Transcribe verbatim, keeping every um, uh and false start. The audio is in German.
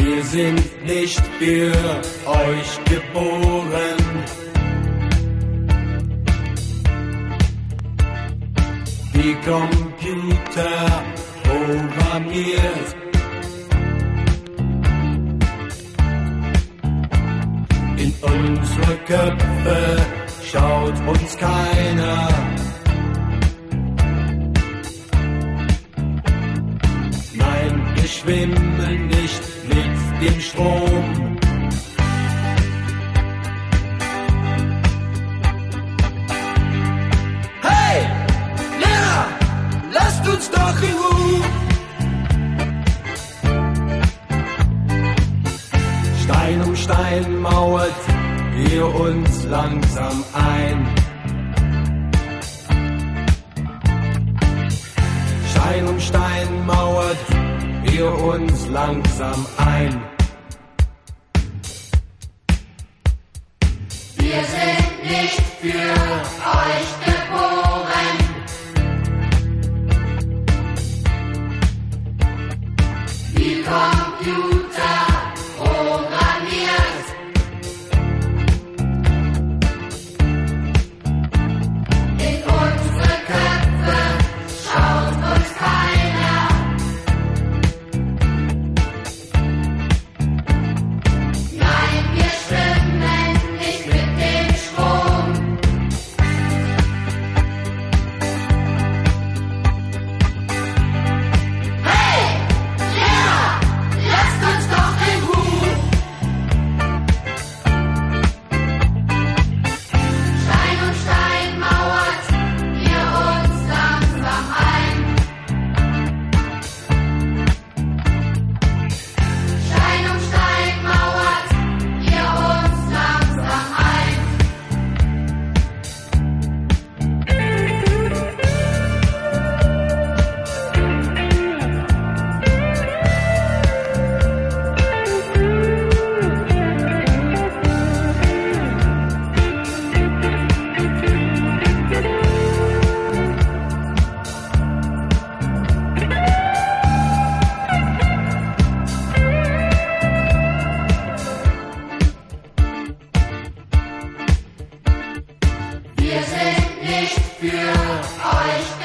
Wir sind nicht für euch geboren. Wie Computer programmiert. In unsere Köpfe schaut uns keiner. Nein, wir schwimmen nicht mit dem Strom. Hey, Lehrer, lasst uns doch in Ruhe. Stein um Stein mauert ihr uns langsam ein. Stein um Stein mauert ihr uns langsam ein. Wir sind nicht für euch geboren. Wie Computer programmiert. In unsere Köpfe schaut uns keiner. Nein, wir schwimmen nicht mit dem Strom. Hey, Lehrer, lasst uns doch in Ruhe. Stein um Stein mauert ihr uns langsam ein. Stein um Stein mauert ihr uns langsam ein. Wir sind nicht für euch